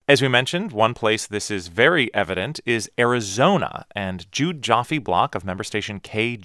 As we mentioned, one place this is very evident is Arizona, and Jude Joffe-Block of member station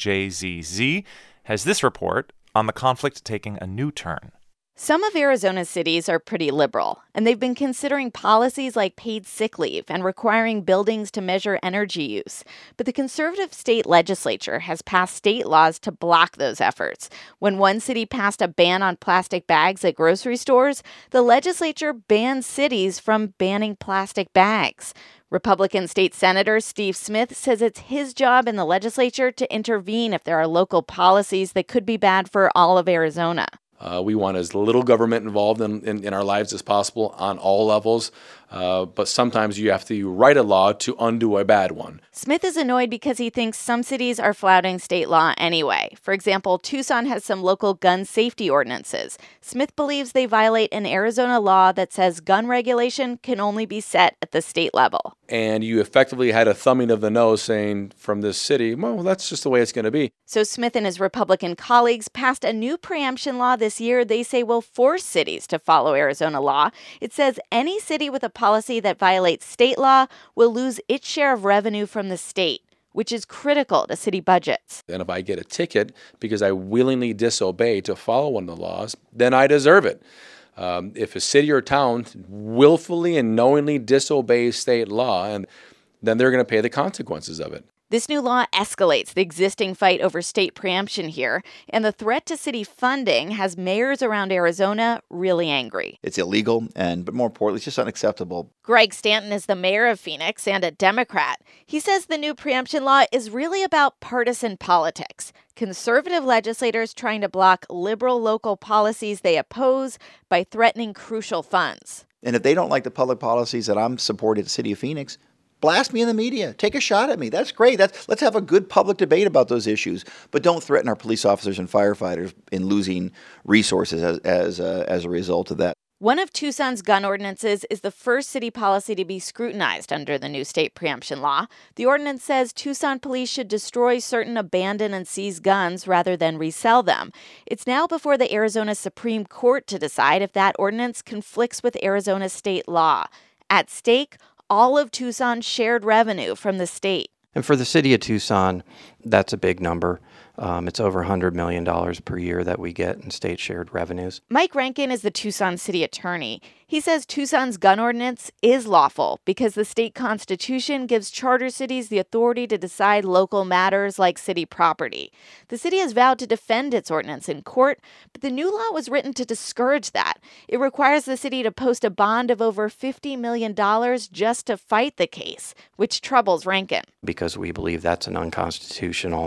KJZZ has this report on the conflict taking a new turn. Some of Arizona's cities are pretty liberal, and they've been considering policies like paid sick leave and requiring buildings to measure energy use. But the conservative state legislature has passed state laws to block those efforts. When one city passed a ban on plastic bags at grocery stores, the legislature banned cities from banning plastic bags. Republican State Senator Steve Smith says it's his job in the legislature to intervene if there are local policies that could be bad for all of Arizona. We want as little government involved in our lives as possible on all levels, but sometimes you have to write a law to undo a bad one. Smith is annoyed because he thinks some cities are flouting state law anyway. For example, Tucson has some local gun safety ordinances. Smith believes they violate an Arizona law that says gun regulation can only be set at the state level. And you effectively had a thumbing of the nose saying from this city, well, that's just the way it's going to be. So Smith and his Republican colleagues passed a new preemption law this year they say will force cities to follow Arizona law. It says any city with a policy that violates state law will lose its share of revenue from the state, which is critical to city budgets. And if I get a ticket because I willingly disobey to follow one of the laws, then I deserve it. If a city or town willfully and knowingly disobeys state law, and then they're going to pay the consequences of it. This new law escalates the existing fight over state preemption here, and the threat to city funding has mayors around Arizona really angry. It's illegal, but more importantly, it's just unacceptable. Greg Stanton is the mayor of Phoenix and a Democrat. He says the new preemption law is really about partisan politics. Conservative legislators trying to block liberal local policies they oppose by threatening crucial funds. And if they don't like the public policies that I'm supporting at the city of Phoenix, blast me in the media. Take a shot at me. That's great. Let's have a good public debate about those issues. But don't threaten our police officers and firefighters in losing resources as a result of that. One of Tucson's gun ordinances is the first city policy to be scrutinized under the new state preemption law. The ordinance says Tucson police should destroy certain abandoned and seized guns rather than resell them. It's now before the Arizona Supreme Court to decide if that ordinance conflicts with Arizona state law. At stake, all of Tucson's shared revenue from the state. And for the city of Tucson, that's a big number. It's over $100 million per year that we get in state shared revenues. Mike Rankin is the Tucson city attorney. He says Tucson's gun ordinance is lawful because the state constitution gives charter cities the authority to decide local matters like city property. The city has vowed to defend its ordinance in court, but the new law was written to discourage that. It requires the city to post a bond of over $50 million just to fight the case, which troubles Rankin. Because we believe that's an unconstitutional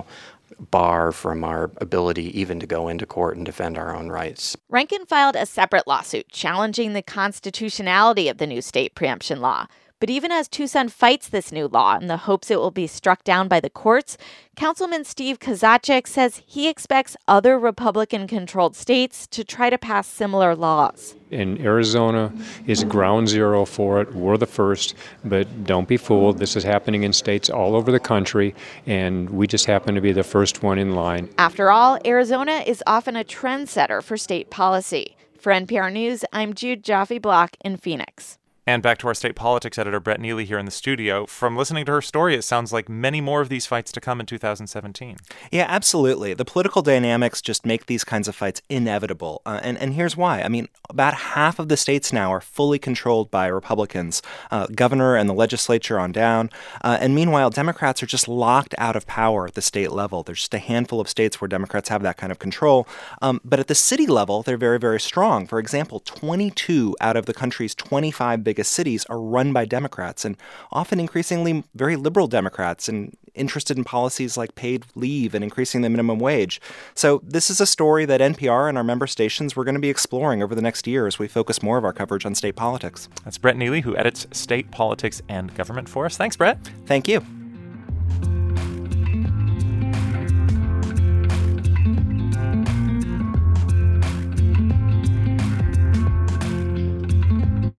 bar from our ability even to go into court and defend our own rights. Rankin filed a separate lawsuit challenging the constitutionality of the new state preemption law. But even as Tucson fights this new law in the hopes it will be struck down by the courts, Councilman Steve Kozachik says he expects other Republican-controlled states to try to pass similar laws. And Arizona is ground zero for it. We're the first, but don't be fooled. This is happening in states all over the country, and we just happen to be the first one in line. After all, Arizona is often a trendsetter for state policy. For NPR News, I'm Jude Joffe-Block in Phoenix. And back to our state politics editor, Brett Neely, here in the studio. From listening to her story, it sounds like many more of these fights to come in 2017. Yeah, absolutely. The political dynamics just make these kinds of fights inevitable. And here's why. I mean, about half of the states now are fully controlled by Republicans, governor and the legislature on down. And meanwhile, Democrats are just locked out of power at the state level. There's just a handful of states where Democrats have that kind of control. But at the city level, they're very, very strong. For example, 22 out of the country's 25 biggest cities are run by Democrats, and often increasingly very liberal Democrats, and interested in policies like paid leave and increasing the minimum wage. So this is a story that NPR and our member stations we're going to be exploring over the next year as we focus more of our coverage on state politics. That's Brett Neely, who edits State Politics and Government for us. Thanks, Brett. Thank you.